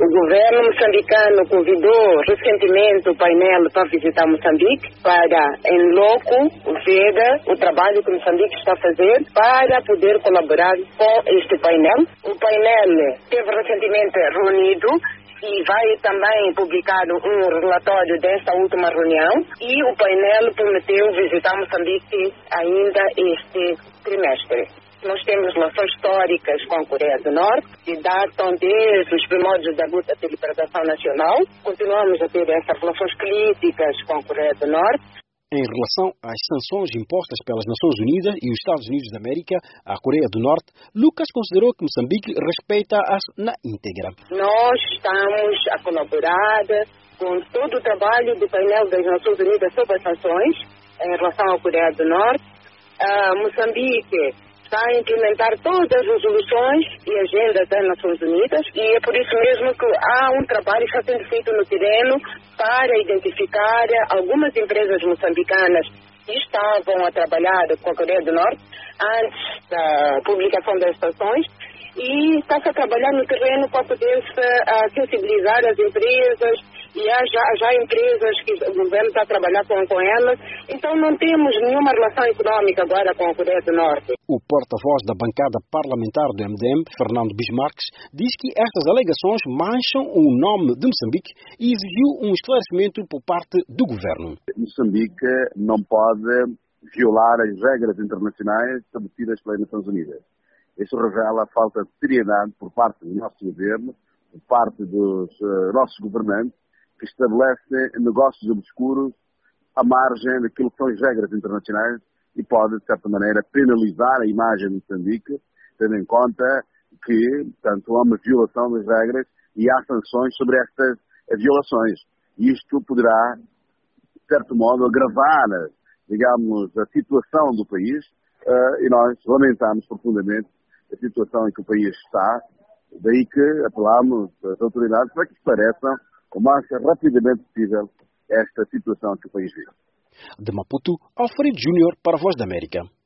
O governo moçambicano convidou recentemente o painel para visitar Moçambique, para, em loco, ver o trabalho que Moçambique está a fazer para poder colaborar com este painel. O painel teve recentemente reunido e vai também publicar um relatório desta última reunião, e o painel prometeu visitar Moçambique ainda este trimestre. Nós temos relações históricas com a Coreia do Norte, que datam desde os primórdios da luta pela libertação nacional. Continuamos a ter essas relações críticas com a Coreia do Norte. Em relação às sanções impostas pelas Nações Unidas e os Estados Unidos da América à Coreia do Norte, Lucas considerou que Moçambique respeita-as na íntegra. Nós estamos a colaborar com todo o trabalho do painel das Nações Unidas sobre as sanções em relação à Coreia do Norte. Moçambique está a implementar todas as resoluções e agendas das Nações Unidas, e é por isso mesmo que há um trabalho que está sendo feito no terreno para identificar algumas empresas moçambicanas que estavam a trabalhar com a Coreia do Norte antes da publicação das sanções, e está-se a trabalhar no terreno para poder-se sensibilizar as empresas, e há já empresas que o governo está a trabalhar com elas. Então não temos nenhuma relação econômica agora com a Coreia do Norte. O porta-voz da bancada parlamentar do MDM, Fernando Bismarques, diz que estas alegações mancham o nome de Moçambique e exigiu um esclarecimento por parte do governo. Moçambique não pode violar as regras internacionais estabelecidas pelas Nações Unidas. Isso revela a falta de seriedade por parte do nosso governo, por parte dos nossos governantes, que estabelecem negócios obscuros à margem daquilo que são as regras internacionais e pode, de certa maneira, penalizar a imagem de Moçambique, tendo em conta que, portanto, há uma violação das regras e há sanções sobre estas violações. E isto poderá, de certo modo, agravar, digamos, a situação do país, e nós lamentamos profundamente a situação em que o país está, daí que apelamos às autoridades para que esclareçam o mais rapidamente possível esta situação que o país vive. De Maputo, Alfredo Júnior para a Voz da América.